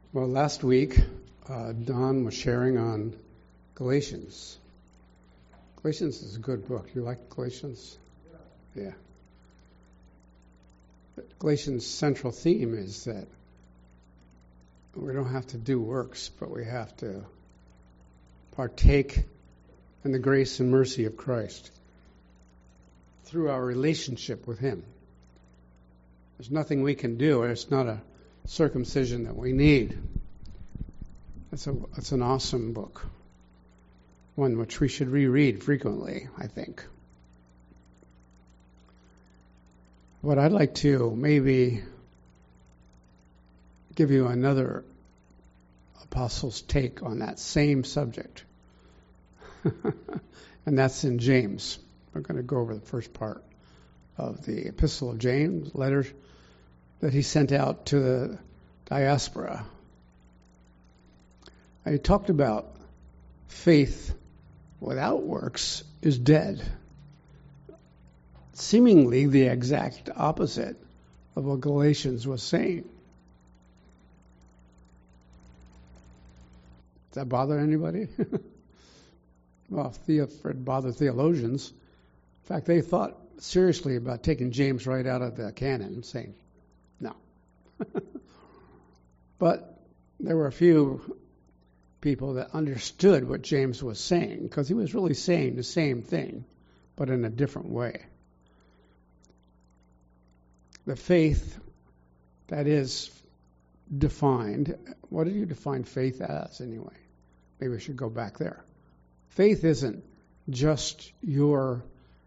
Well, last week, Don was sharing on Galatians. Galatians is a good book. You like Galatians? Yeah. Galatians' central theme is that we don't have to do works, but we have to partake in the grace and mercy of Christ through our relationship with Him. There's nothing we can do. It's not a circumcision that we need. It's an awesome book, one which we should reread frequently, I think. What I'd like to maybe give you another apostle's take on that same subject, and that's in James. We're going to go over the first part of the Epistle of James, letter that he sent out to the diaspora. And he talked about faith without works is dead. Seemingly the exact opposite of what Galatians was saying. Does that bother anybody? Well, if it bothered theologians. In fact, they thought seriously about taking James right out of the canon and saying, no. But there were a few people that understood what James was saying, because he was really saying the same thing, but in a different way. The faith that is defined, what do you define faith as anyway? Maybe we should go back there. Faith isn't just your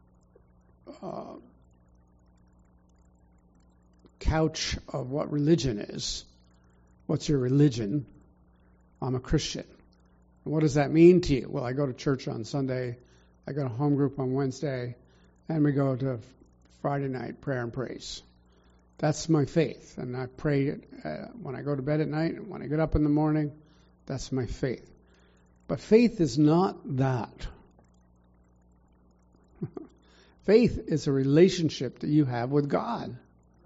couch of what religion is. What's your religion? I'm a Christian. And what does that mean to you? Well, I go to church on Sunday, I go to home group on Wednesday, and we go to Friday night prayer and praise. That's my faith. And I pray when I go to bed at night and when I get up in the morning. That's my faith. But faith is not that. Faith is a relationship that you have with God.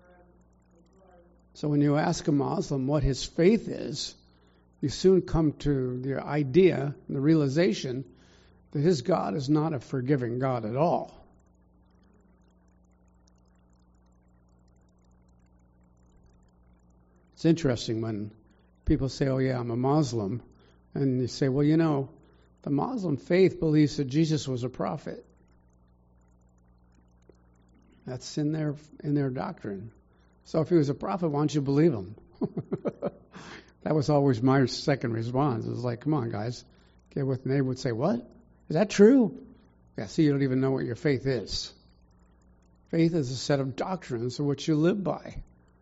So when you ask a Muslim what his faith is, you soon come to the idea, the realization, that his God is not a forgiving God at all. It's interesting when people say, oh yeah, I'm a Muslim, and you say, well, you know, the Muslim faith believes that Jesus was a prophet. That's in their doctrine. So if he was a prophet, why don't you believe him? That was always my second response. It was like, come on, guys. Get with me. They would say, what? Is that true? Yeah, see, you don't even know what your faith is. Faith is a set of doctrines of which you live by,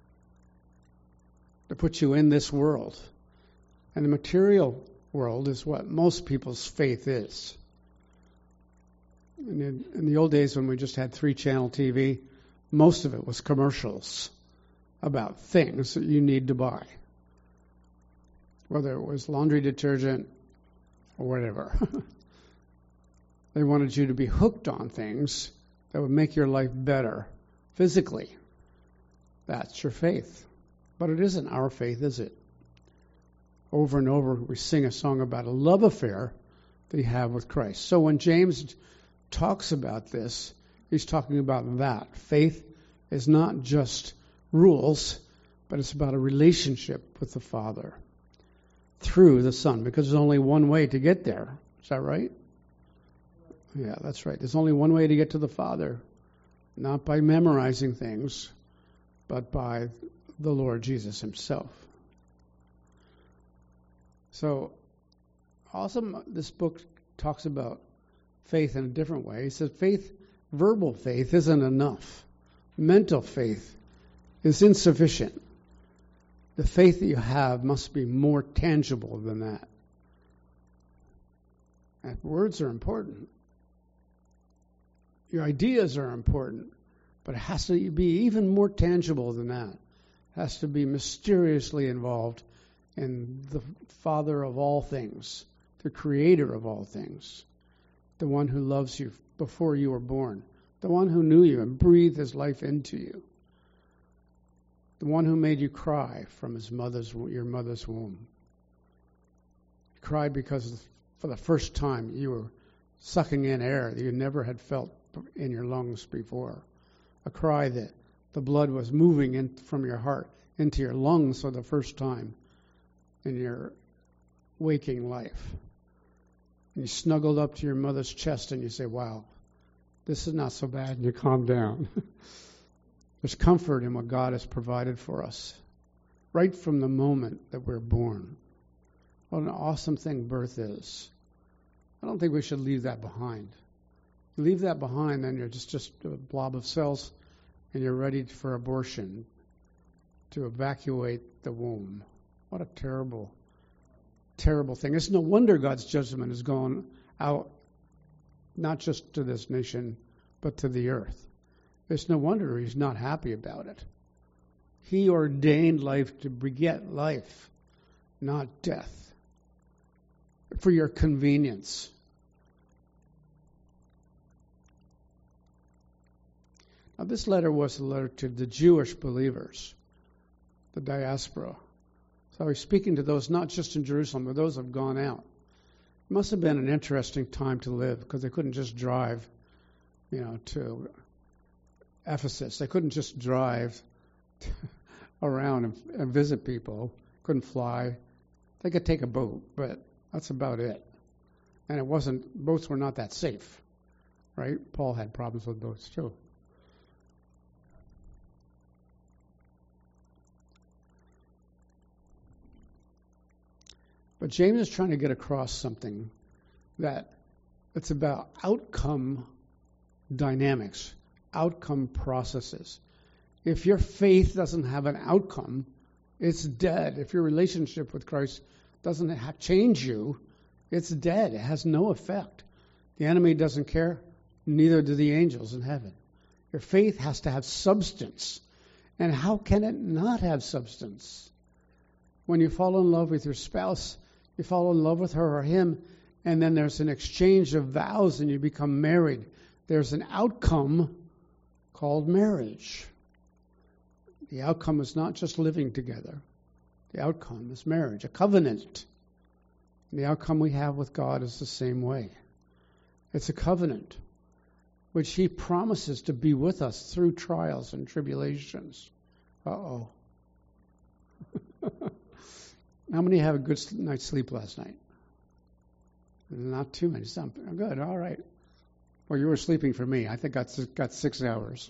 to put you in this world. And the material world is what most people's faith is. In the old days when we just had 3-channel TV, most of it was commercials about things that you need to buy. Whether it was laundry detergent or whatever. They wanted you to be hooked on things that would make your life better physically. That's your faith. But it isn't our faith, is it? Over and over we sing a song about a love affair that you have with Christ. So when James talks about this, he's talking about that. Faith is not just rules, but it's about a relationship with the Father through the Son, because there's only one way to get there. Is that right? Yeah, that's right. There's only one way to get to the Father, not by memorizing things, but by the Lord Jesus himself. So, also this book talks about faith in a different way. He says verbal faith isn't enough. Mental faith is insufficient. The faith that you have must be more tangible than that. And words are important. Your ideas are important, but it has to be even more tangible than that. It has to be mysteriously involved in the Father of all things, the Creator of all things, the one who loves you before you were born, the one who knew you and breathed his life into you, the the one who made you cry from your mother's womb. You cried because for the first time you were sucking in air that you never had felt in your lungs before. A cry that the blood was moving in from your heart into your lungs for the first time in your waking life. And you snuggled up to your mother's chest and you say, wow, this is not so bad, and you calm down. There's comfort in what God has provided for us right from the moment that we're born. What an awesome thing birth is. I don't think we should leave that behind. You leave that behind, then you're just a blob of cells, and you're ready for abortion, to evacuate the womb. What a terrible, terrible thing. It's no wonder God's judgment has gone out, not just to this nation, but to the earth. It's no wonder he's not happy about it. He ordained life to beget life, not death, for your convenience. Now, this letter was a letter to the Jewish believers, the diaspora. So he's speaking to those not just in Jerusalem, but those who have gone out. It must have been an interesting time to live, because they couldn't just drive, to Ephesus. They couldn't just drive around and visit people. Couldn't fly. They could take a boat, but that's about it. And boats were not that safe, right? Paul had problems with boats too. But James is trying to get across something that it's about outcome dynamics, outcome processes. If your faith doesn't have an outcome, it's dead. If your relationship with Christ doesn't change you, it's dead. It has no effect. The enemy doesn't care, neither do the angels in heaven. Your faith has to have substance. And how can it not have substance? When you fall in love with your spouse, you fall in love with her or him, and then there's an exchange of vows and you become married. There's an outcome called marriage. The outcome is not just living together. The outcome is marriage, a covenant. And the outcome we have with God is the same way. It's a covenant which he promises to be with us through trials and tribulations. Uh-oh. How many have a good night's sleep last night? Not too many. Something good. All right. Well, you were sleeping for me. I think I got 6 hours.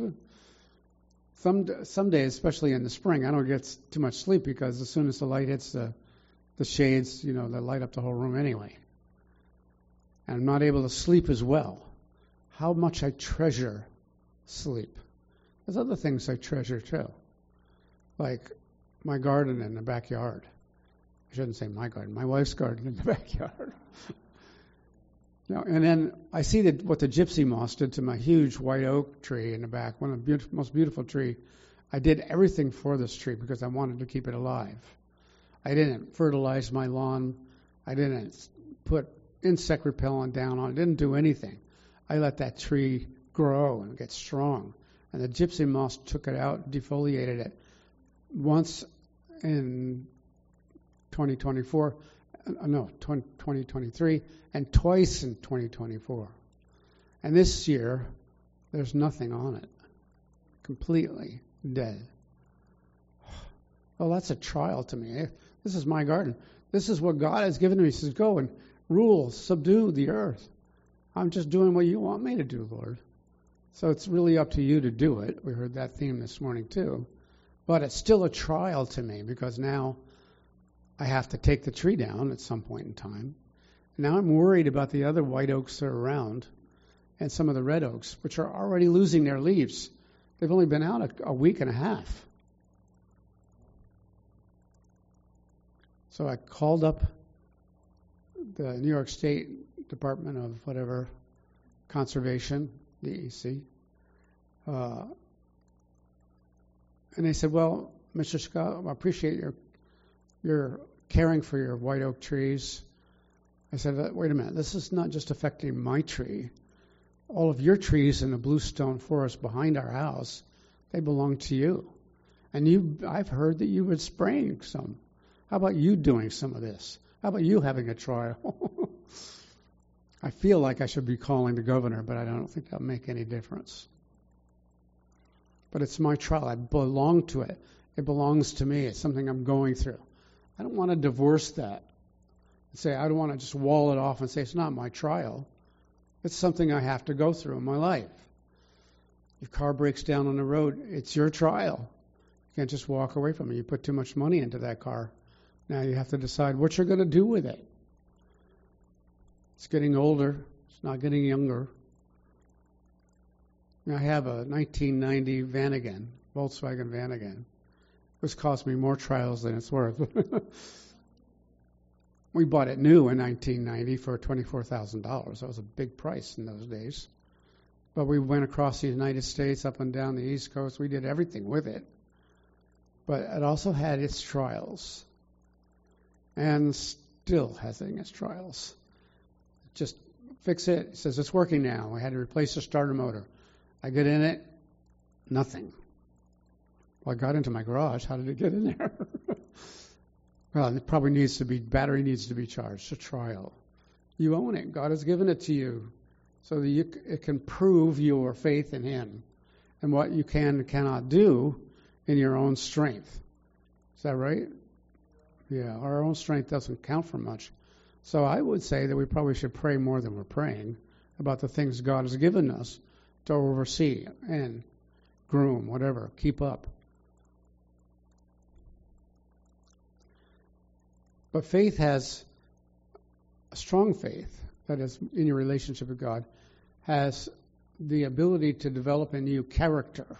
Some days, especially in the spring, I don't get too much sleep because as soon as the light hits the shades, they light up the whole room anyway. And I'm not able to sleep as well. How much I treasure sleep. There's other things I treasure too, like my garden in the backyard. I shouldn't say my garden, my wife's garden in the backyard. And then I see what the gypsy moth did to my huge white oak tree in the back, one of the most beautiful tree. I did everything for this tree because I wanted to keep it alive. I didn't fertilize my lawn. I didn't put insect repellent down on it. I didn't do anything. I let that tree grow and get strong. And the gypsy moth took it out, defoliated it once in 2023, and twice in 2024. And this year, there's nothing on it. Completely dead. Well, that's a trial to me. This is my garden. This is what God has given me. He says, go and rule, subdue the earth. I'm just doing what you want me to do, Lord. So it's really up to you to do it. We heard that theme this morning too. But it's still a trial to me because now I have to take the tree down at some point in time. Now I'm worried about the other white oaks that are around and some of the red oaks, which are already losing their leaves. They've only been out a week and a half. So I called up the New York State Department of whatever, Conservation, DEC, and they said, well, Mr. Scott, I appreciate your caring for your white oak trees. I said, wait a minute, this is not just affecting my tree. All of your trees in the bluestone forest behind our house, they belong to you. And I've heard that you were spraying some. How about you doing some of this? How about you having a trial? I feel like I should be calling the governor, but I don't think that'll make any difference. But it's my trial. I belong to it. It belongs to me. It's something I'm going through. I don't want to divorce that. I don't want to just wall it off and say it's not my trial. It's something I have to go through in my life. Your car breaks down on the road, it's your trial. You can't just walk away from it. You put too much money into that car. Now you have to decide what you're going to do with it. It's getting older. It's not getting younger. I have a 1990 Vanagon, Volkswagen Vanagon. This cost me more trials than it's worth. We bought it new in 1990 for $24,000. That was a big price in those days. But we went across the United States, up and down the East Coast. We did everything with it. But it also had its trials. And still has its trials. Just fix it. It says it's working now. I had to replace the starter motor. I get in it, nothing. Well, I got into my garage. How did it get in there? Well, it probably battery needs to be charged. A trial. You own it. God has given it to you so that it can prove your faith in Him and what you can and cannot do in your own strength. Is that right? Yeah, our own strength doesn't count for much. So I would say that we probably should pray more than we're praying about the things God has given us to oversee and groom, whatever, keep up. But faith has a strong faith, that is, in your relationship with God, has the ability to develop in you character.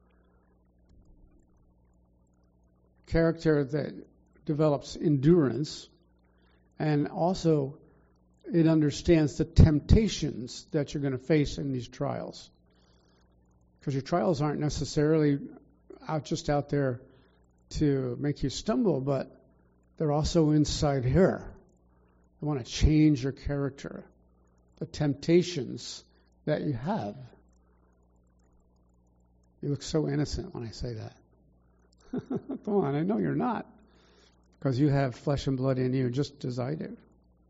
Character that develops endurance, and also it understands the temptations that you're going to face in these trials. Because your trials aren't necessarily just out there to make you stumble, but they're also inside here. They want to change your character. The temptations that you have. You look so innocent when I say that. Come on, I know you're not. Because you have flesh and blood in you just as I do.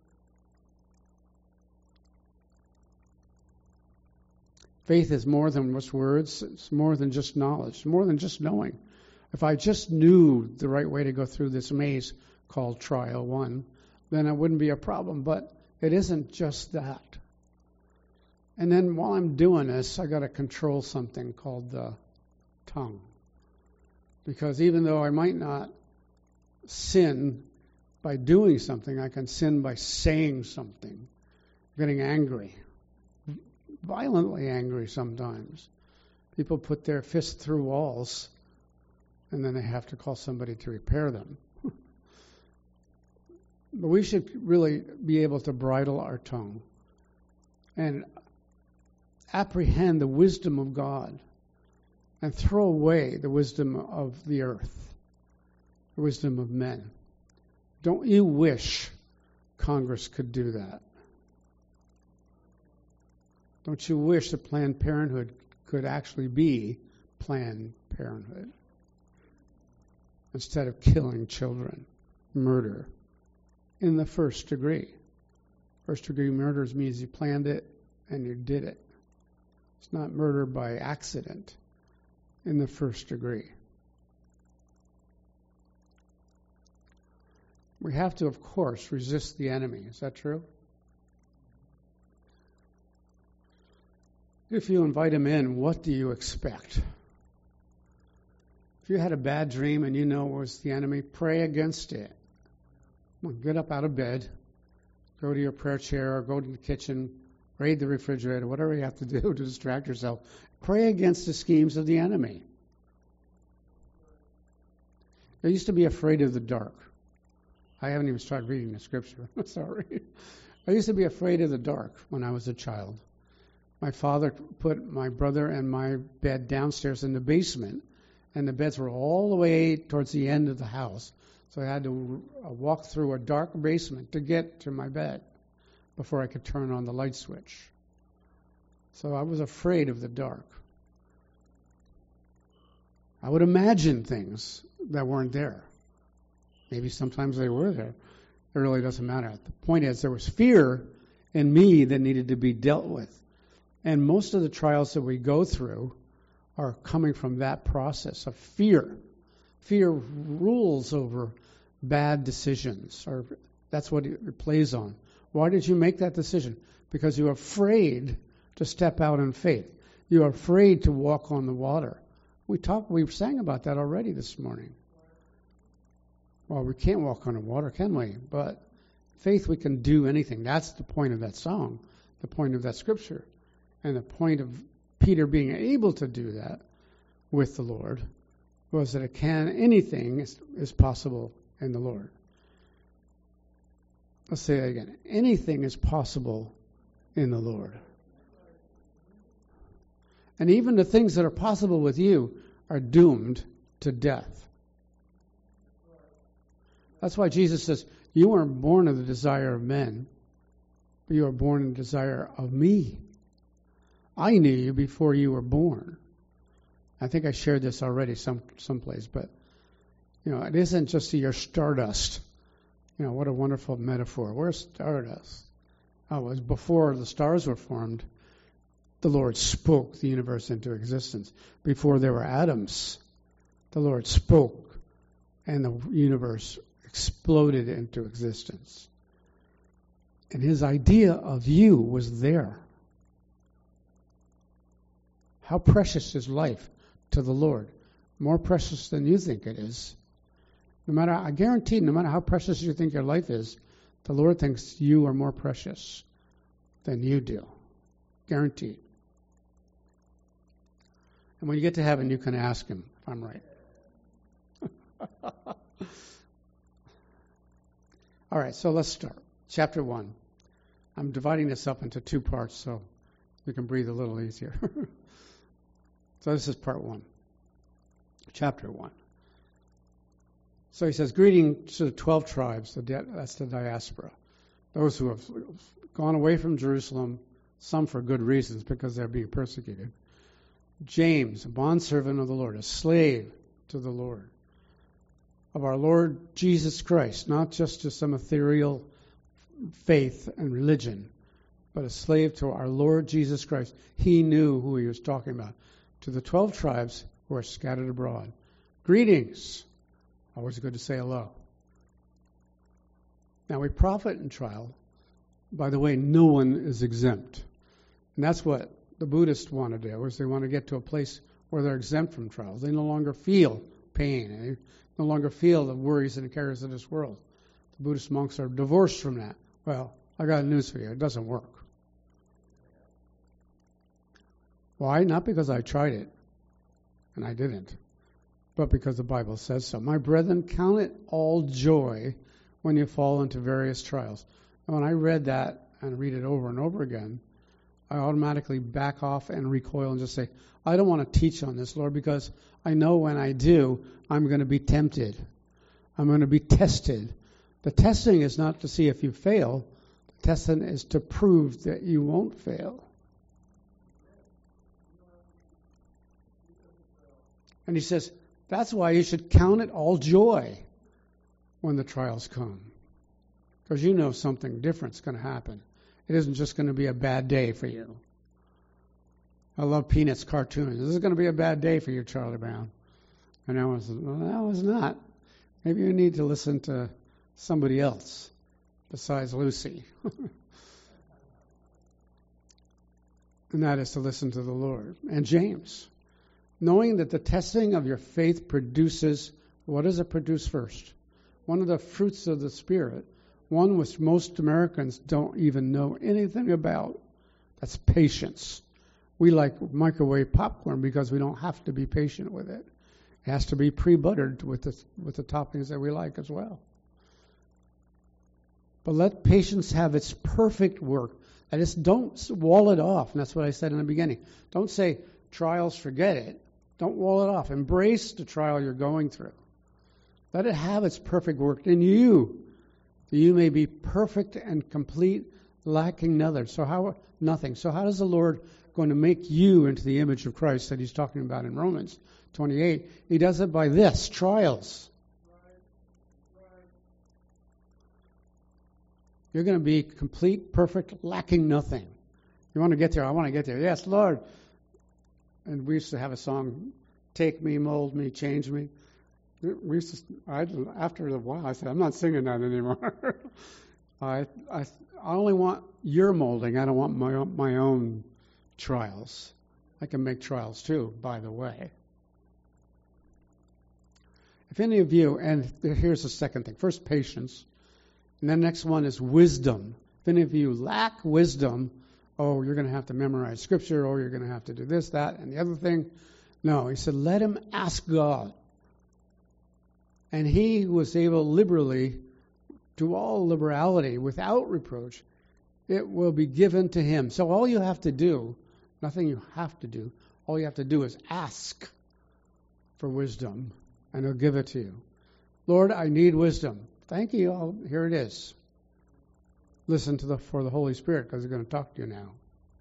Faith is more than just words. It's more than just knowledge. It's more than just knowing. If I just knew the right way to go through this maze called Trial 1, then it wouldn't be a problem. But it isn't just that. And then while I'm doing this, I got to control something called the tongue. Because even though I might not sin by doing something, I can sin by saying something, getting angry, violently angry sometimes. People put their fists through walls, and then they have to call somebody to repair them. But we should really be able to bridle our tongue and apprehend the wisdom of God and throw away the wisdom of the earth, the wisdom of men. Don't you wish Congress could do that? Don't you wish that Planned Parenthood could actually be Planned Parenthood instead of killing children, murder in the first degree? First degree murder means you planned it and you did it. It's not murder by accident in the first degree. We have to, of course, resist the enemy. Is that true? If you invite him in, what do you expect? If you had a bad dream and you know it was the enemy, pray against it. Come on, get up out of bed, go to your prayer chair, or go to the kitchen, raid the refrigerator, whatever you have to do to distract yourself. Pray against the schemes of the enemy. I used to be afraid of the dark. I haven't even started reading the scripture. Sorry. I used to be afraid of the dark when I was a child. My father put my brother and my bed downstairs in the basement, and the beds were all the way towards the end of the house. So I had to walk through a dark basement to get to my bed before I could turn on the light switch. So I was afraid of the dark. I would imagine things that weren't there. Maybe sometimes they were there. It really doesn't matter. The point is, there was fear in me that needed to be dealt with. And most of the trials that we go through are coming from that process of fear. Fear rules over bad decisions, or that's what it plays on. Why did you make that decision? Because you're afraid to step out in faith. You're afraid to walk on the water. We sang about that already this morning. Well, we can't walk on the water, can we? But faith, we can do anything. That's the point of that song, the point of that scripture. And the point of Peter being able to do that with the Lord was that anything is possible in the Lord. Let's say that again. Anything is possible in the Lord. And even the things that are possible with you are doomed to death. That's why Jesus says, you weren't born of the desire of men, but you were born in the desire of me. I knew you before you were born. I think I shared this already someplace, but it isn't just your stardust. What a wonderful metaphor. We're stardust. It was before the stars were formed. The Lord spoke the universe into existence. Before there were atoms, the Lord spoke, and the universe exploded into existence. And his idea of you was there. How precious is life to the Lord? More precious than you think it is. I guarantee, no matter how precious you think your life is, the Lord thinks you are more precious than you do. Guaranteed. And when you get to heaven, you can ask him if I'm right. All right, so let's start. Chapter 1. I'm dividing this up into 2 parts so we can breathe a little easier. So this is part 1. Chapter 1. So he says, greetings to the 12 tribes, that's the diaspora, those who have gone away from Jerusalem, some for good reasons because they're being persecuted. James, a bondservant of the Lord, a slave to the Lord, of our Lord Jesus Christ, not just to some ethereal faith and religion, but a slave to our Lord Jesus Christ. He knew who he was talking about. To the 12 tribes who are scattered abroad. Greetings. Always good to say hello. Now, we profit in trial. By the way, no one is exempt. And that's what the Buddhists want to do, is they want to get to a place where they're exempt from trials. They no longer feel pain. They no longer feel the worries and cares of this world. The Buddhist monks are divorced from that. Well, I got news for you. It doesn't work. Why? Not because I tried it, and I didn't, but because the Bible says so. My brethren, count it all joy when you fall into various trials. And when I read that and read it over and over again, I automatically back off and recoil and just say, I don't want to teach on this, Lord, because I know when I do, I'm going to be tempted. I'm going to be tested. The testing is not to see if you fail. The testing is to prove that you won't fail. And he says, that's why you should count it all joy when the trials come. Because you know something different's going to happen. It isn't just going to be a bad day for you. I love Peanuts cartoons. This is going to be a bad day for you, Charlie Brown. And I was, well, that was not. Maybe you need to listen to somebody else besides Lucy. And that is to listen to the Lord. And James. Knowing that the testing of your faith produces, what does it produce first? One of the fruits of the Spirit, one which most Americans don't even know anything about. That's patience. We like microwave popcorn because we don't have to be patient with it. It has to be pre-buttered with the toppings that we like as well. But let patience have its perfect work. And just don't wall it off. And that's what I said in the beginning. Don't say, trials, forget it. Don't wall it off. Embrace the trial you're going through. Let it have its perfect work in you, that you may be perfect and complete, lacking nothing. So how does the Lord going to make you into the image of Christ that he's talking about in Romans 28. He does it by this, trials. You're going to be complete, perfect, lacking nothing. You want to get there? I want to get there. Yes, Lord. And we used to have a song, take me, mold me, change me. We used to, after a while, I said, I'm not singing that anymore. I only want your molding. I don't want my own trials. I can make trials too, by the way. If any of you, and here's the second thing. First, patience. And then the next one is wisdom. If any of you lack wisdom, oh, you're going to have to memorize Scripture, or you're going to have to do this, that, and the other thing. No, he said, let him ask God. And he was able liberally, to all liberality, without reproach, it will be given to him. So all you have to do, nothing you have to do, all you have to do is ask for wisdom, and he'll give it to you. Lord, I need wisdom. Thank you. Here it is. Listen for the Holy Spirit, because he's going to talk to you now.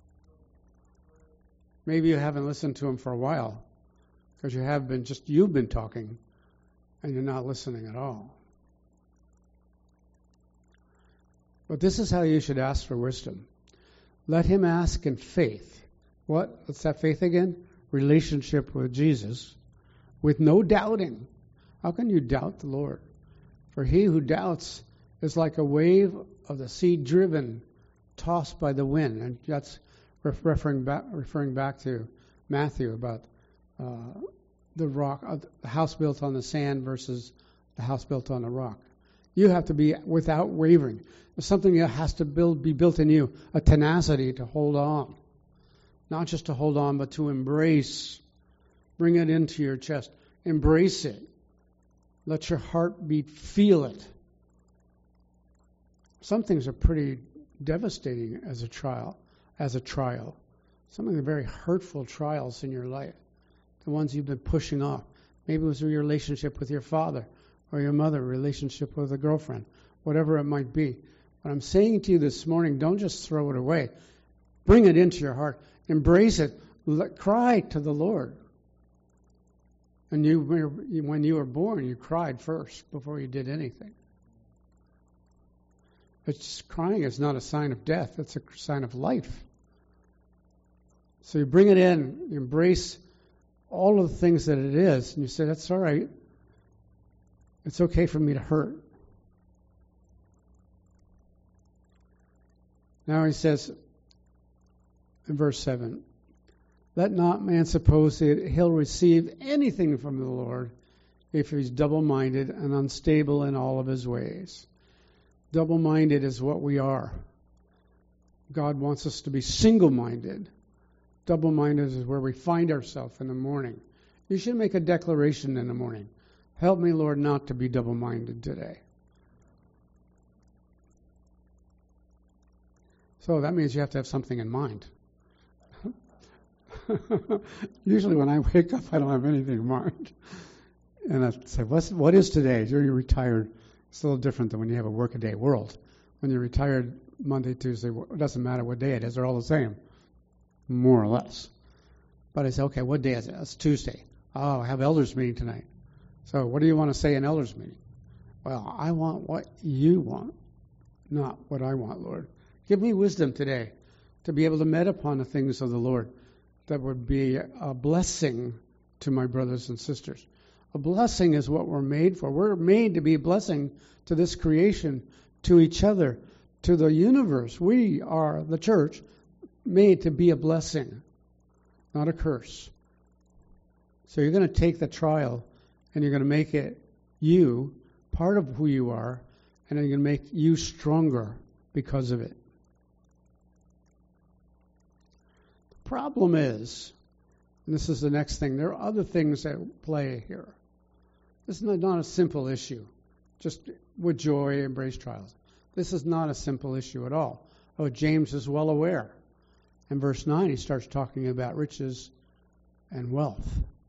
Maybe you haven't listened to him for a while, because you've been talking, and you're not listening at all. But this is how you should ask for wisdom. Let him ask in faith. What's that faith again? Relationship with Jesus, with no doubting. How can you doubt the Lord? For he who doubts is like a wave of the sea driven, tossed by the wind. And that's referring back to Matthew about the rock, the house built on the sand versus the house built on the rock. You have to be without wavering. There's something that has to be built in you, a tenacity to hold on. Not just to hold on, but to embrace. Bring it into your chest. Embrace it. Let your heartbeat feel it. Some things are pretty devastating as a trial. Some of the very hurtful trials in your life. The ones you've been pushing off. Maybe it was your relationship with your father or your mother, relationship with a girlfriend, whatever it might be. What I'm saying to you this morning, don't just throw it away. Bring it into your heart. Embrace it. Cry to the Lord. And when you were born, you cried first before you did anything. Crying is not a sign of death. It's a sign of life. So you bring it in, you embrace all of the things that it is, and you say, that's all right. It's okay for me to hurt. Now he says in verse 7, let not man suppose that he'll receive anything from the Lord if he's double-minded and unstable in all of his ways. Double-minded is what we are. God wants us to be single-minded. Double-minded is where we find ourselves in the morning. You should make a declaration in the morning. Help me, Lord, not to be double-minded today. So that means you have to have something in mind. Usually when I wake up, I don't have anything in mind. And I say, what is today? You're retired. It's a little different than when you have a workaday world. When you're retired Monday, Tuesday, it doesn't matter what day it is. They're all the same, more or less. But I say, okay, what day is it? It's Tuesday. Oh, I have elders meeting tonight. So what do you want to say in elders meeting? Well, I want what you want, not what I want, Lord. Give me wisdom today to be able to meditate upon the things of the Lord that would be a blessing to my brothers and sisters. A blessing is what we're made for. We're made to be a blessing to this creation, to each other, to the universe. We are, the church, made to be a blessing, not a curse. So you're going to take the trial and you're going to make it you, part of who you are, and you're going to make you stronger because of it. The problem is, and this is the next thing, there are other things that play here. This is not a simple issue. Just with joy, embrace trials. This is not a simple issue at all. Oh, James is well aware. In verse 9, he starts talking about riches and wealth.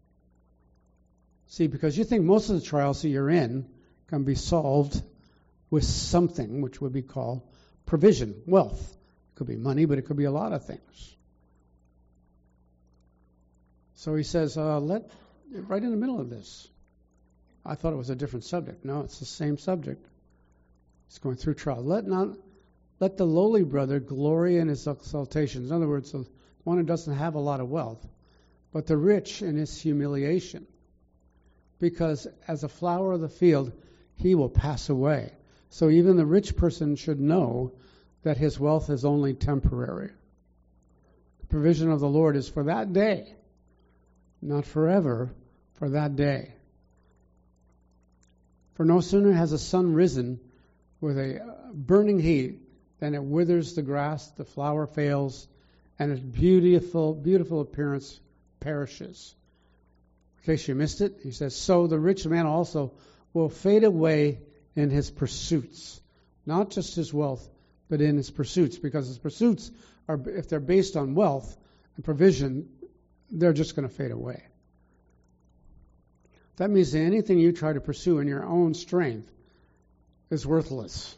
See, because you think most of the trials that you're in can be solved with something which would be called provision, wealth. It could be money, but it could be a lot of things. So he says, let right in the middle of this. I thought it was a different subject. No, it's the same subject. It's going through trial. Let the lowly brother glory in his exaltations. In other words, the one who doesn't have a lot of wealth, but the rich in his humiliation. Because as a flower of the field, he will pass away. So even the rich person should know that his wealth is only temporary. The provision of the Lord is for that day, not forever, for that day. For no sooner has the sun risen with a burning heat than it withers the grass, the flower fails, and its beautiful, beautiful appearance perishes. In case you missed it, he says, so the rich man also will fade away in his pursuits. Not just his wealth, but in his pursuits. Because his pursuits, are, if they're based on wealth and provision, they're just going to fade away. That means that anything you try to pursue in your own strength is worthless.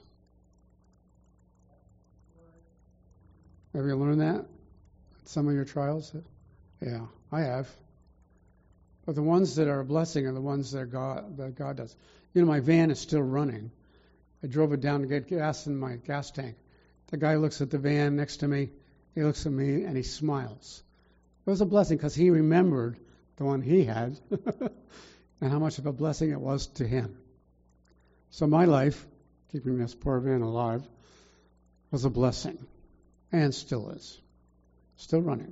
Have you learned that? Some of your trials? Yeah, I have. But the ones that are a blessing are the ones that God does. You know, my van is still running. I drove it down to get gas in my gas tank. The guy looks at the van next to me. He looks at me and he smiles. It was a blessing because he remembered the one he had and how much of a blessing it was to him. So my life, keeping this poor van alive, was a blessing and still is. Still running.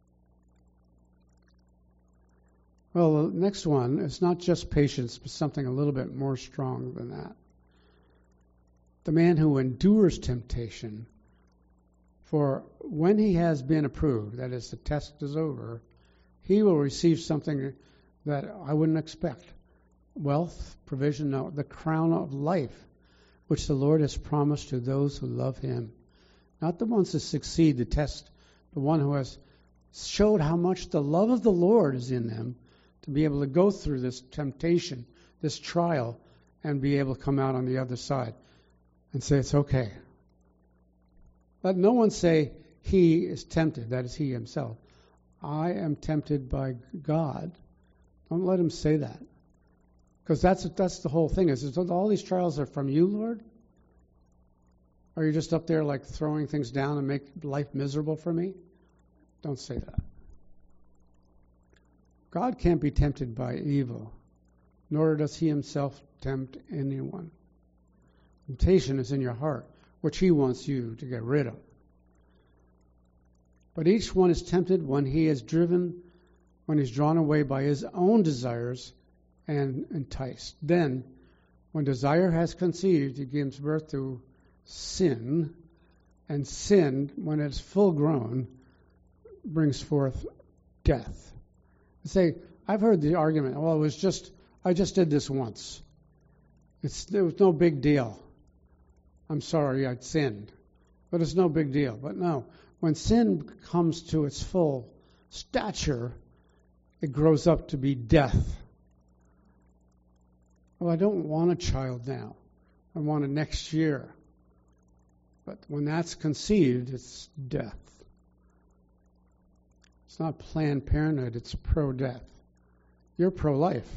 Well, the next one is not just patience, but something a little bit more strong than that. The man who endures temptation, for when he has been approved, that is, the test is over, he will receive something that I wouldn't expect. Wealth, provision, no, the crown of life, which the Lord has promised to those who love him. Not the ones that succeed the test, the one who has showed how much the love of the Lord is in them to be able to go through this temptation, this trial, and be able to come out on the other side and say it's okay. Let no one say he is tempted, that is he himself. I am tempted by God. Don't let him say that. Because that's the whole thing. Is all these trials are from you, Lord? Or are you just up there like throwing things down and make life miserable for me? Don't say that. God can't be tempted by evil, nor does he himself tempt anyone. Temptation is in your heart, which he wants you to get rid of. But each one is tempted when he is driven, when he's drawn away by his own desires and enticed. Then, when desire has conceived, it gives birth to sin, and sin, when it's full grown, brings forth death. Say, I've heard the argument, well, I just did this once. There was no big deal. I'm sorry, I sinned. But it's no big deal. But no, when sin comes to its full stature, it grows up to be death. Well, I don't want a child now. I want it next year. But when that's conceived, it's death. It's not Planned Parenthood, it's pro-death. You're pro-life.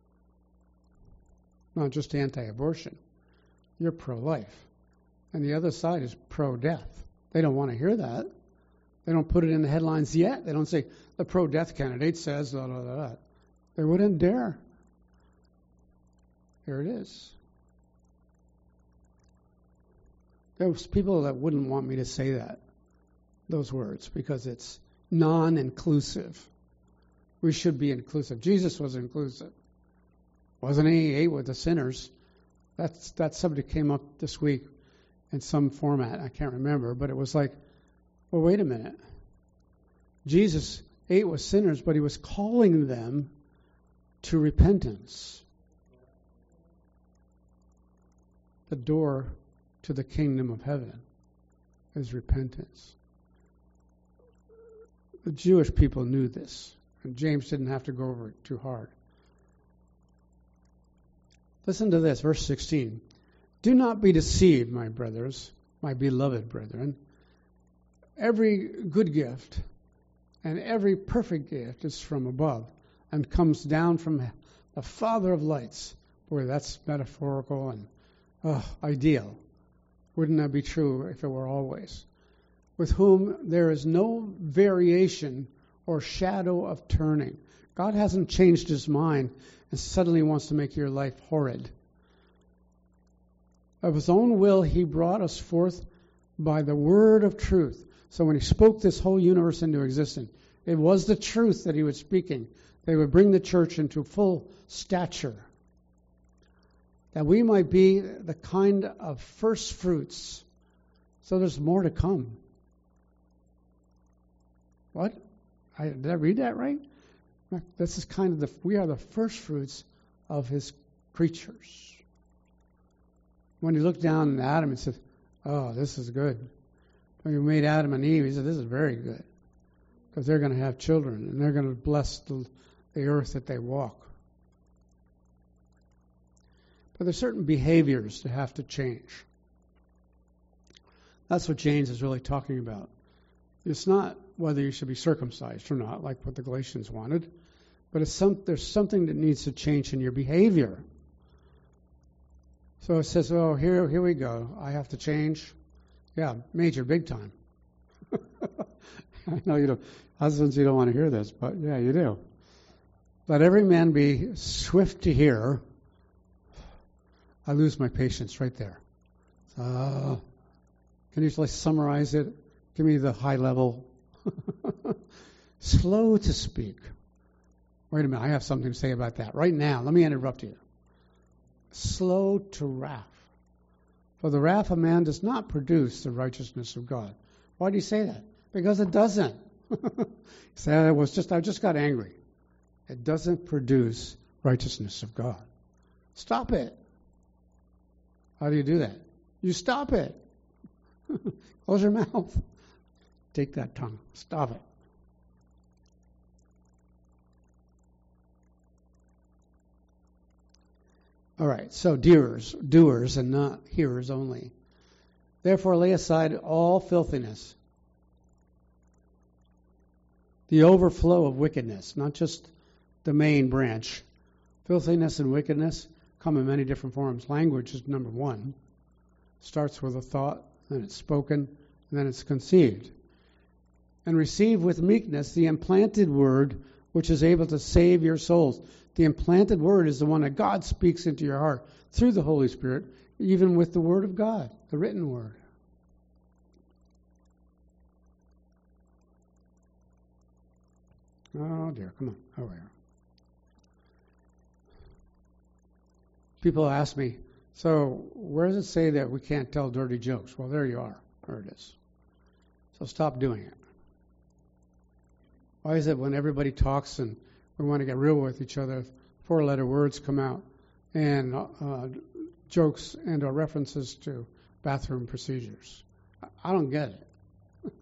Not just anti-abortion. You're pro-life. And the other side is pro-death. They don't want to hear that. They don't put it in the headlines yet. They don't say, the pro-death candidate says, blah, blah, blah. They wouldn't dare. Here it is. There's people that wouldn't want me to say those words, because it's non-inclusive. We should be inclusive. Jesus was inclusive. Wasn't he? He ate with the sinners. That subject came up this week in some format. I can't remember, but it was like, well, wait a minute. Jesus ate with sinners, but he was calling them to repentance. The door to the kingdom of heaven is repentance. The Jewish people knew this, and James didn't have to go over it too hard. Listen to this, verse 16. Do not be deceived, my brothers, my beloved brethren. Every good gift and every perfect gift is from above, and comes down from the Father of lights. Boy, that's metaphorical and ideal. Wouldn't that be true if it were always? With whom there is no variation or shadow of turning. God hasn't changed his mind and suddenly wants to make your life horrid. Of his own will, he brought us forth by the word of truth. So when he spoke this whole universe into existence, it was the truth that he was speaking. They would bring the church into full stature, that we might be the kind of first fruits. So there's more to come. What? Did I read that right? This is kind of we are the first fruits of his creatures. When he looked down at Adam and said, oh, this is good. When he made Adam and Eve, he said, this is very good. Because they're going to have children, and they're going to bless the earth that they walk. But there's certain behaviors that have to change. That's what James is really talking about. It's not whether you should be circumcised or not, like what the Galatians wanted, but there's something that needs to change in your behavior. So it says, oh, here we go. I have to change. Yeah, major, big time. I know you don't, husbands, you don't want to hear this, but yeah, you do. Let every man be swift to hear. I lose my patience right there. Can you just summarize it? Give me the high level. Slow to speak. Wait a minute, I have something to say about that. Right now, let me interrupt you. Slow to wrath. For the wrath of man does not produce the righteousness of God. Why do you say that? Because it doesn't. Say, I just got angry. It doesn't produce righteousness of God. Stop it. How do you do that? You stop it. Close your mouth. Take that tongue. Stop it. All right, so doers and not hearers only. Therefore lay aside all filthiness, the overflow of wickedness, not just the main branch. Filthiness and wickedness come in many different forms. Language is number one. Starts with a thought, then it's spoken, and then it's conceived. And receive with meekness the implanted word, which is able to save your souls. The implanted word is the one that God speaks into your heart through the Holy Spirit, even with the word of God, the written word. Oh dear, come on, over here. People ask me, so where does it say that we can't tell dirty jokes? Well, there you are. There it is. So stop doing it. Why is it when everybody talks and we want to get real with each other, 4-letter words come out and jokes and references to bathroom procedures? I don't get it.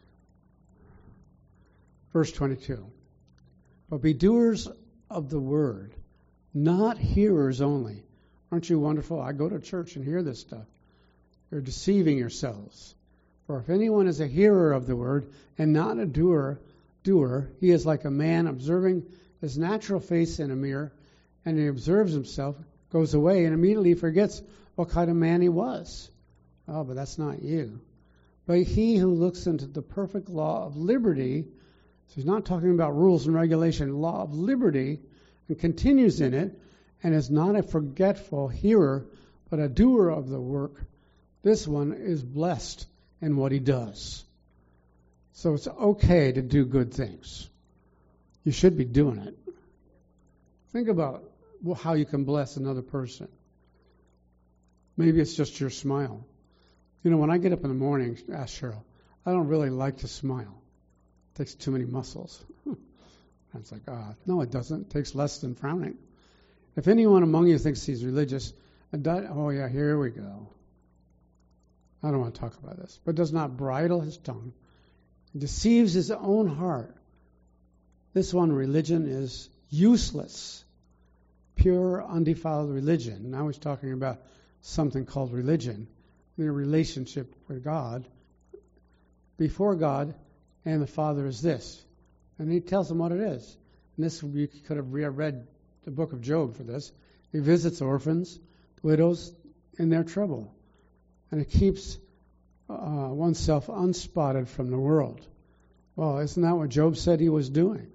Verse 22. But be doers of the word, not hearers only. Aren't you wonderful? I go to church and hear this stuff. You're deceiving yourselves. For if anyone is a hearer of the word and not a doer, he is like a man observing his natural face in a mirror, and he observes himself, goes away, and immediately forgets what kind of man he was. Oh, but that's not you. But he who looks into the perfect law of liberty, so he's not talking about rules and regulation, law of liberty, and continues in it, and is not a forgetful hearer, but a doer of the work, this one is blessed in what he does. So it's okay to do good things. You should be doing it. Think about how you can bless another person. Maybe it's just your smile. You know, when I get up in the morning, ask Cheryl, I don't really like to smile. It takes too many muscles. And it's like, no, it doesn't. It takes less than frowning. If anyone among you thinks he's religious, oh yeah, here we go. I don't want to talk about this. But does not bridle his tongue, deceives his own heart. This one, religion, is useless. Pure, undefiled religion. Now he's talking about something called religion. Their relationship with God. Before God and the Father is this. And he tells them what it is. And this, you could have read the book of Job for this. He visits orphans, widows in their trouble. And it keeps oneself unspotted from the world. Well, isn't that what Job said he was doing?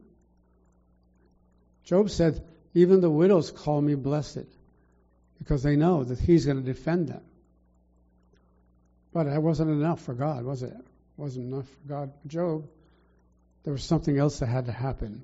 Job said, even the widows call me blessed, because they know that he's going to defend them. But that wasn't enough for God, was it? It wasn't enough for God for Job. There was something else that had to happen.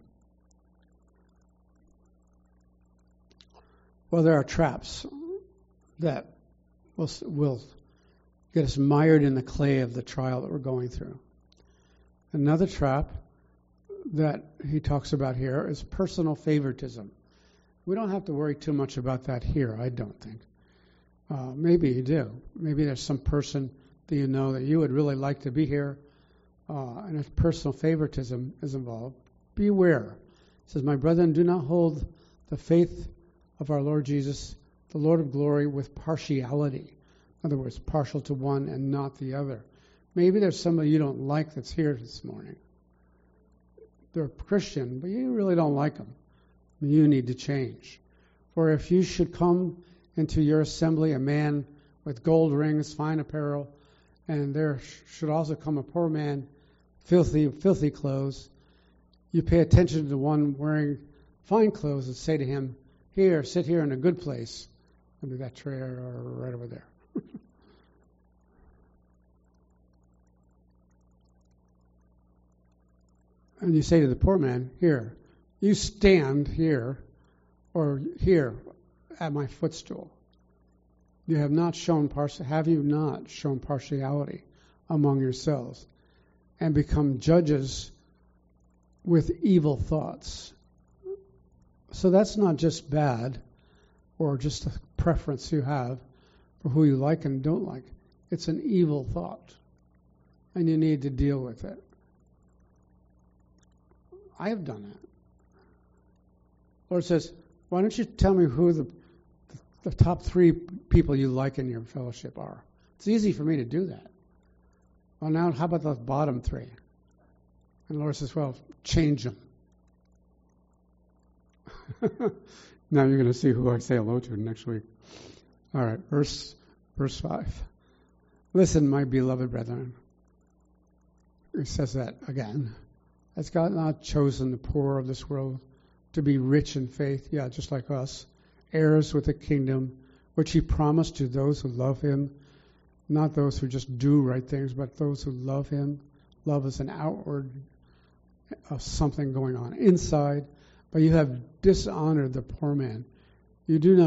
Well, there are traps that will get us mired in the clay of the trial that we're going through. Another trap that he talks about here is personal favoritism. We don't have to worry too much about that here, I don't think. Maybe you do. Maybe there's some person that you know that you would really like to be here, and if personal favoritism is involved, beware. It says, my brethren, do not hold the faith of our Lord Jesus, the Lord of glory, with partiality. In other words, partial to one and not the other. Maybe there's somebody you don't like that's here this morning. They're a Christian, but you really don't like them. You need to change. For if you should come into your assembly a man with gold rings, fine apparel, and there should also come a poor man, filthy clothes, you pay attention to the one wearing fine clothes and say to him, here, sit here in a good place. Maybe that tray or right over there. And you say to the poor man, here, you stand here or here at my footstool. You have not shown partiality among yourselves and become judges with evil thoughts. So that's not just bad or just a preference you have for who you like and don't like. It's an evil thought, and you need to deal with it. I have done that. Lord says, why don't you tell me who the top 3 people you like in your fellowship are? It's easy for me to do that. Well, now how about the bottom 3? And the Lord says, well, change them. Now you're going to see who I say hello to next week. All right, verse 5. Listen, my beloved brethren. He says that again. Has God not chosen the poor of this world to be rich in faith? Yeah, just like us. Heirs with the kingdom, which he promised to those who love him. Not those who just do right things, but those who love him. Love is an outward of something going on inside. But you have dishonored the poor man. Do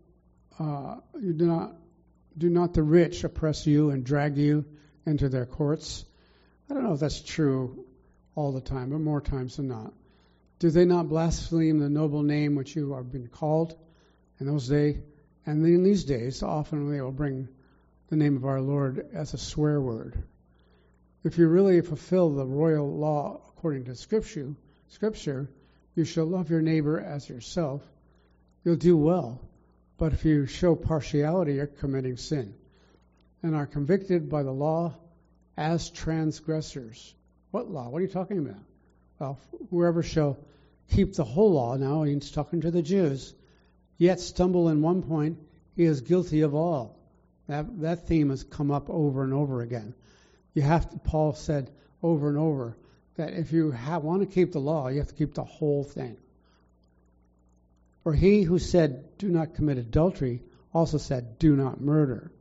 not the rich oppress you and drag you into their courts. I don't know if that's true all the time, but more times than not. Do they not blaspheme the noble name which you have been called in those days? And in these days, often they will bring the name of our Lord as a swear word. If you really fulfill the royal law according to Scripture, you shall love your neighbor as yourself. You'll do well. But if you show partiality, you're committing sin and are convicted by the law as transgressors. What law? What are you talking about? Well, whoever shall keep the whole law, now he's talking to the Jews, yet stumble in one point, he is guilty of all. That theme has come up over and over again. Paul said over and over that if you want to keep the law, you have to keep the whole thing. For he who said, do not commit adultery, also said, do not murder.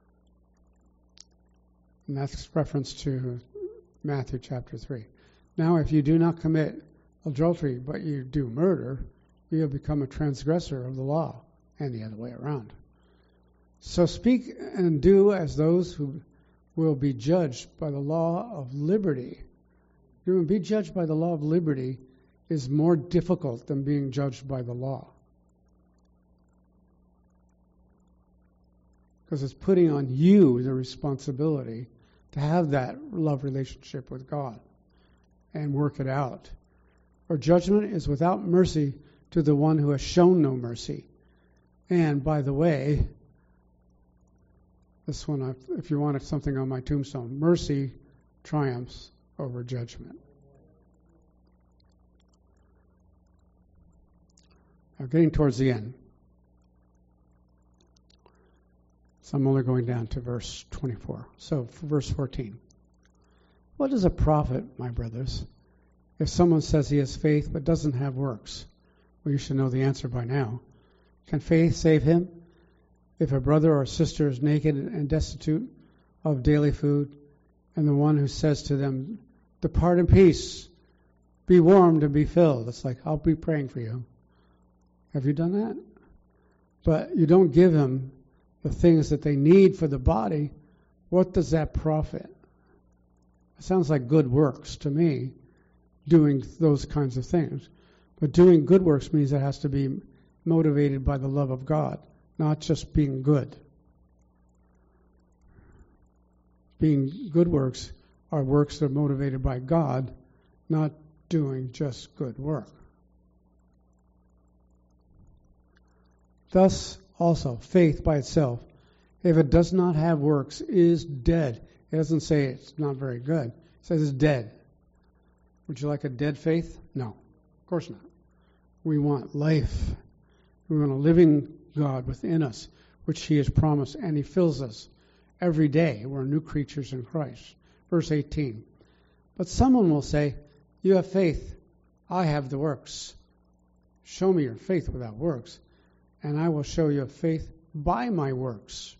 And that's reference to Matthew chapter 3. Now, if you do not commit adultery, but you do murder, you have become a transgressor of the law, and the other way around. So speak and do as those who will be judged by the law of liberty. To be judged by the law of liberty is more difficult than being judged by the law. Because it's putting on you the responsibility to have that love relationship with God and work it out. For judgment is without mercy to the one who has shown no mercy. And by the way, this one, if you wanted something on my tombstone, mercy triumphs over judgment. getting towards the end. So I'm only going down to verse 24. So verse 14. What is a prophet, my brothers, if someone says he has faith but doesn't have works? Well, you should know the answer by now. Can faith save him? If a brother or sister is naked and destitute of daily food, and the one who says to them, depart in peace, be warmed and be filled. It's like, I'll be praying for you. Have you done that? But you don't give them the things that they need for the body. What does that profit? It sounds like good works to me, doing those kinds of things. But doing good works means it has to be motivated by the love of God, not just being good. Being good works are works that are motivated by God, not doing just good work. Thus, also, faith by itself, if it does not have works, is dead. It doesn't say it's not very good. It says it's dead. Would you like a dead faith? No, of course not. We want life. We want a living God within us, which He has promised, and He fills us every day. We're new creatures in Christ. Verse 18. But someone will say, you have faith, I have the works. Show me your faith without works, and I will show you faith by my works.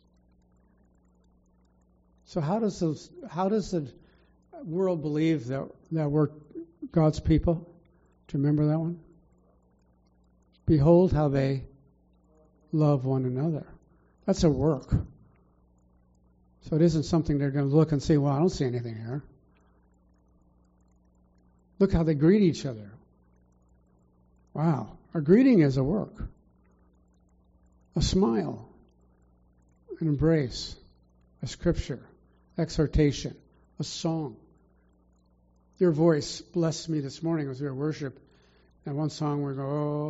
So how does the world believe that we're God's people? Do you remember that one? Behold how they love one another. That's a work. So it isn't something they're going to look and say, well, I don't see anything here. Look how they greet each other. Wow. A greeting is a work. A smile, an embrace, a scripture, exhortation, a song. Your voice blessed me this morning as we were worship. And one song we go,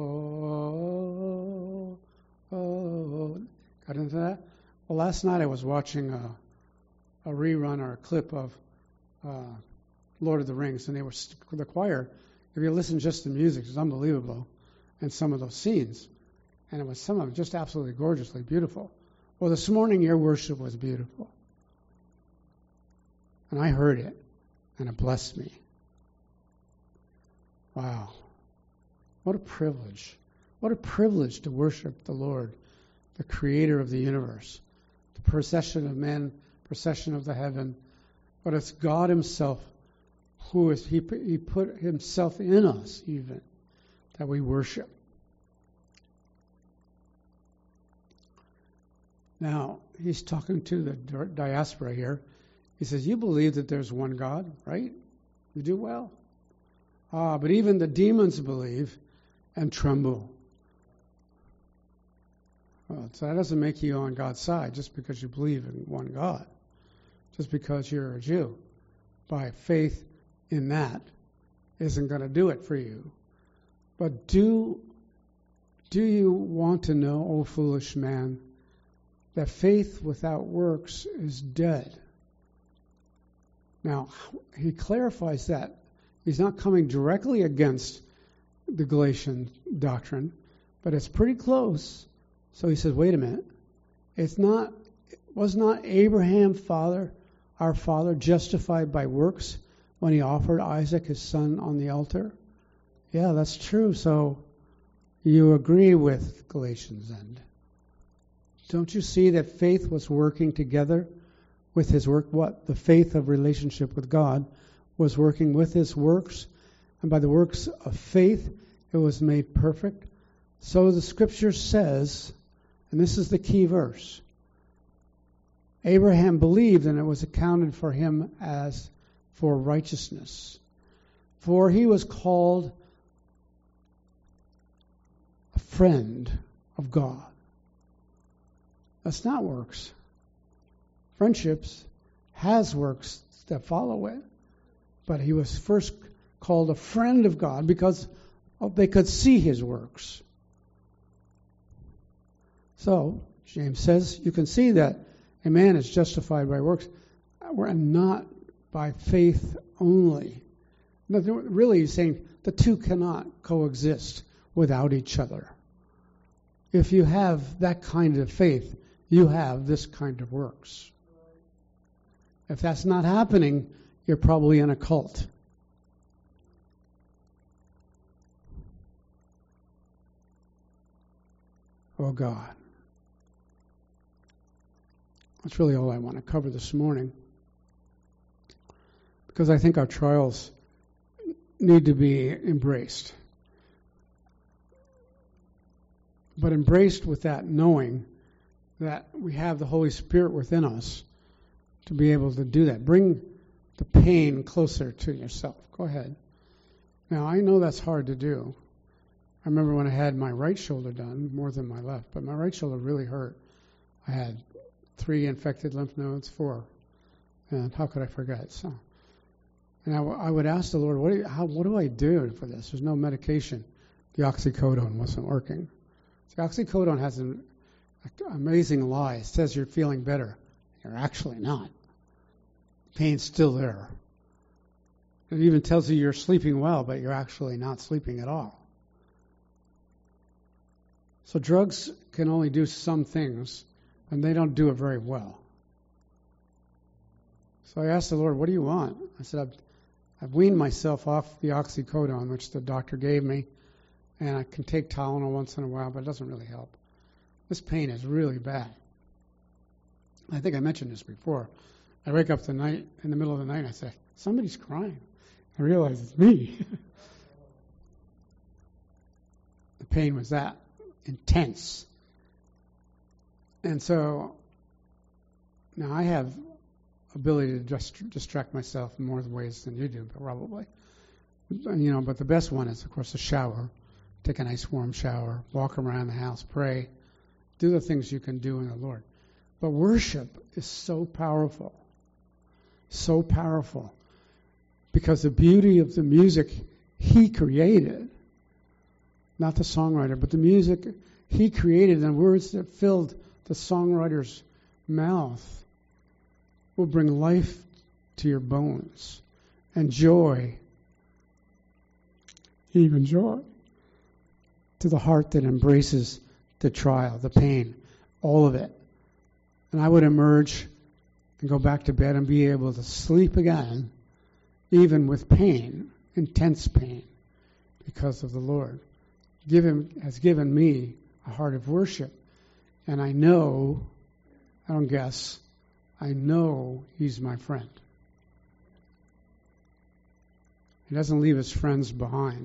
oh, oh, oh. Got into that? Well, last night I was watching a rerun or a clip of Lord of the Rings, and they were the choir. If you listen just to music, it's unbelievable. And some of those scenes. And it was some of them just absolutely gorgeously beautiful. Well, this morning your worship was beautiful. And I heard it, and it blessed me. Wow. What a privilege. What a privilege to worship the Lord, the creator of the universe, the procession of men, procession of the heaven. But it's God Himself who is, He put Himself in us even, that we worship. Now, he's talking to the diaspora here. He says, you believe that there's one God, right? You do well. But even the demons believe and tremble. Well, so that doesn't make you on God's side just because you believe in one God. Just because you're a Jew. By faith in that isn't going to do it for you. But do you want to know, O foolish man, that faith without works is dead? Now, he clarifies that. He's not coming directly against the Galatian doctrine, but it's pretty close. So he says, wait a minute. Was not Abraham, our father, justified by works when he offered Isaac, his son, on the altar? Yeah, that's true. So you agree with Galatians then. Don't you see that faith was working together with his work? What? The faith of relationship with God was working with his works. And by the works of faith, it was made perfect. So the scripture says, and this is the key verse, Abraham believed and it was accounted for him as for righteousness. For he was called a friend of God. That's not works. Friendships has works that follow it. But he was first called a friend of God because they could see his works. So, James says, you can see that a man is justified by works and not by faith only. Really, he's saying the two cannot coexist without each other. If you have that kind of faith, you have this kind of works. If that's not happening, you're probably in a cult. Oh God. That's really all I want to cover this morning. Because I think our trials need to be embraced. But embraced with that knowing that we have the Holy Spirit within us to be able to do that. Bring the pain closer to yourself. Go ahead. Now, I know that's hard to do. I remember when I had my right shoulder done, more than my left, but my right shoulder really hurt. I had 3 infected lymph nodes, 4. And how could I forget? So, and I would ask the Lord, what do I do for this? There's no medication. The oxycodone wasn't working. The oxycodone has an amazing lie. It says you're feeling better. You're actually not. Pain's still there. It even tells you you're sleeping well, but you're actually not sleeping at all. So drugs can only do some things, and they don't do it very well. So I asked the Lord, what do you want? I said, I've weaned myself off the oxycodone, which the doctor gave me, and I can take Tylenol once in a while, but it doesn't really help. This pain is really bad. I think I mentioned this before. I wake up in the middle of the night, and I say, somebody's crying. I realize it's me. The pain was that intense. And so now I have ability to distract myself in more ways than you do, probably. But the best one is, of course, a shower. Take a nice warm shower, walk around the house, pray, do the things you can do in the Lord. But worship is so powerful, because the beauty of the music He created, not the songwriter, but the music He created and words that filled the songwriter's mouth will bring life to your bones and joy, even joy, to the heart that embraces the trial, the pain, all of it. And I would emerge and go back to bed and be able to sleep again, even with pain, intense pain, because of the Lord. Has given me a heart of worship. And I know, I don't guess, I know He's my friend. He doesn't leave His friends behind.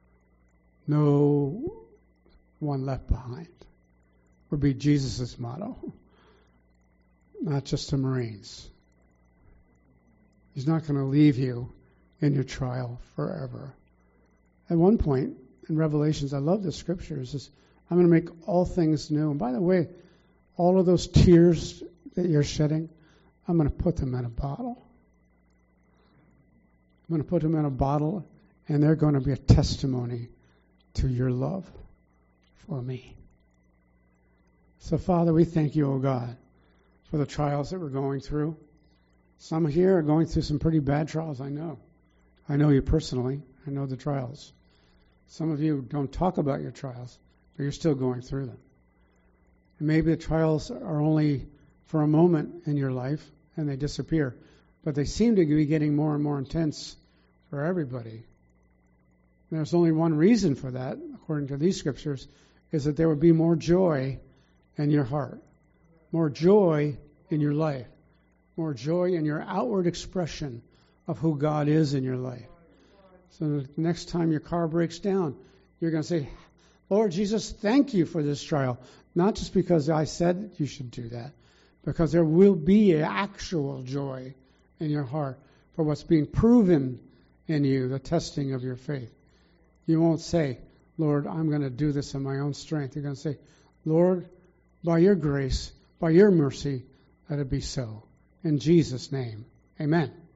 No one left behind would be Jesus' motto, not just the Marines. He's not going to leave you in your trial forever. At one point in Revelations, I love the scriptures, is I'm going to make all things new. And by the way, all of those tears that you're shedding, I'm going to put them in a bottle. I'm going to put them in a bottle, and they're going to be a testimony to your love for me. So, Father, we thank you, oh God, for the trials that we're going through. Some here are going through some pretty bad trials, I know. I know you personally. I know the trials. Some of you don't talk about your trials, but you're still going through them. And maybe the trials are only for a moment in your life, and they disappear. But they seem to be getting more and more intense for everybody. There's only one reason for that, according to these scriptures, is that there would be more joy in your heart, more joy in your life, more joy in your outward expression of who God is in your life. So the next time your car breaks down, you're going to say, Lord Jesus, thank you for this trial. Not just because I said you should do that, because there will be actual joy in your heart for what's being proven in you, the testing of your faith. You won't say, Lord, I'm going to do this in my own strength. You're going to say, Lord, by your grace, by your mercy, let it be so. In Jesus' name, amen.